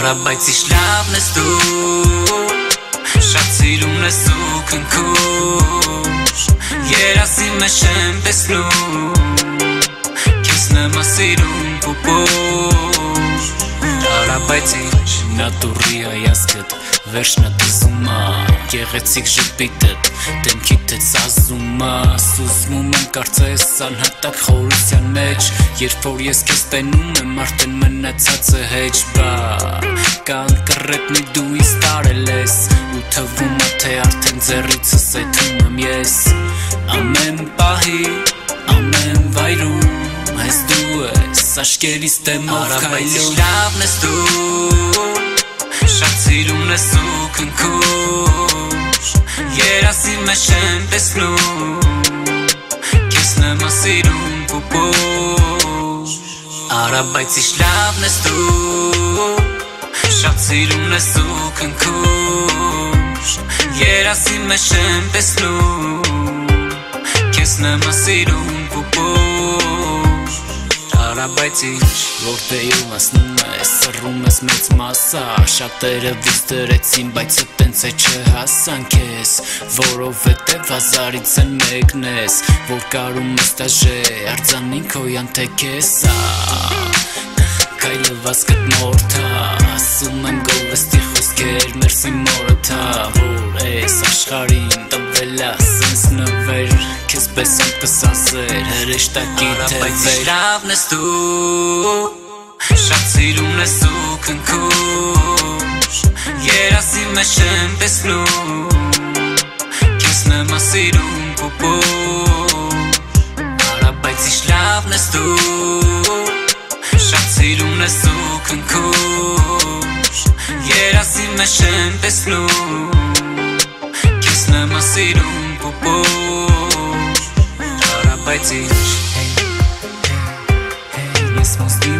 Բայց իշ լավն ես դու Շատ սիրում ես ու քնքուշ Երասի մեջ եմ տեսնում Քեզ նմա սիրում պուպուշ Բայց ինչ նատուրի այասկդ Վերջնա տզումա Գեղեցիկ ժպիտդ Դեմքիդ է ծազումա Սուզմում եմ կարծես անհատակ խորության մեջ Երբ որ ես քեզ տենում եմ արդեն մնացած է հեչ Բա կանկռետնի դու ինձ տարել ես Ու թվում է թե արդեն ձեռիցս այդում եմ ես Ամեն պահի, ամեն վայրում Հենց դու ես աշկերիս դեմով քայլում Բայց իշ լավն ես դու Շատ սիրում ես ու քնքուշ Երասի մեջ եմ տեսնում Քեզ նմա սիրում պուպուշ Բայց իշ լավն ես դու Շատ սիրում ես ու քնքուշ Երասի մեջ եմ տեսնում Քեզ նմա սիրում պուպուշ Բայց ինչ որտեյում ասնում ես Սրում ես մեծ մասա Շատերը վիզ դրեցին Բայց տենց է չհասան քեզ Որովհետև հազարից են մեկն ես Որ կարում ես տաժե Արձանին քո յանթեք եսա Կայլված կտմորթա Ասում եմ գովեստի խոսքեր Մերսի մորըթա Որ ես աշխարին տվելա Սենց նվեր Քեզ պես եմ կսասեր Հրեշտակի թևեր Բայց իշ լավն ես դու Շատ սիրում ես ու քնքուշ Երասի մեջ եմ տեսնում Քեզ նմա սիրում պուպուշ Բայց իշ լավն ես դու Շատ սիրում ես ու քնքուշ Երասի մեջ եմ տեսնում Քեզ նմա սիրում պուպուշ Բայց ինչ Ես մոստի